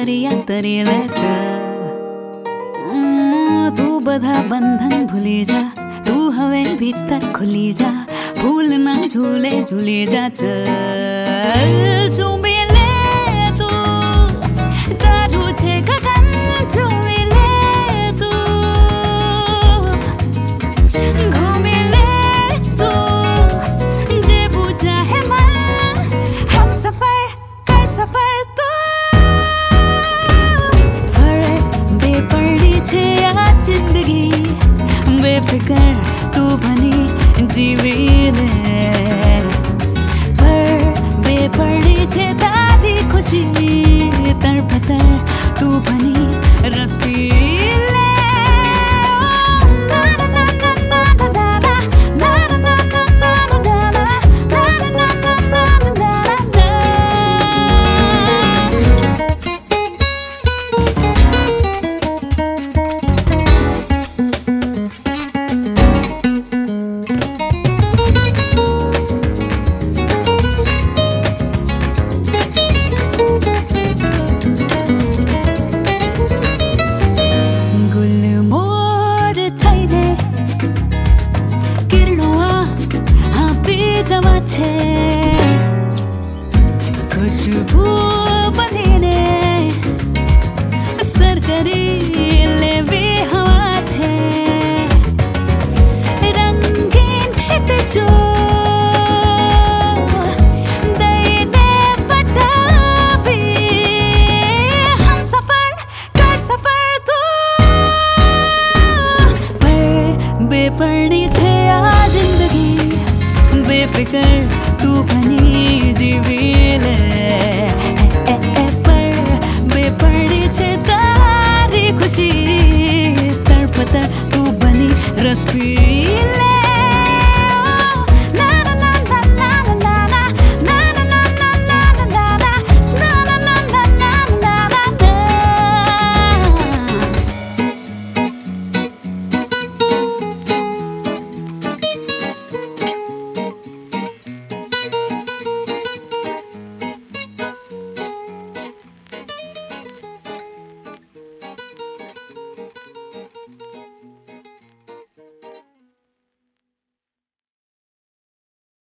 दरिया तरेले चल। तू बधा बंधन भूली जा, तू हवे भीतर खुली जा, फूल ना झूले झूली जा चल। चूमे ले तू तारू छे गगन, चूमे ले तू घूमे ले तू जे बुझा है मन, हम सफर कर सफर तू। अरे बेपरड़ी छे आ जिंदगी, बेफिकर तू बनी जीवी ले, पर बेपरड़ी छे तारी खुशी, तरफतर तू बनी रस पी।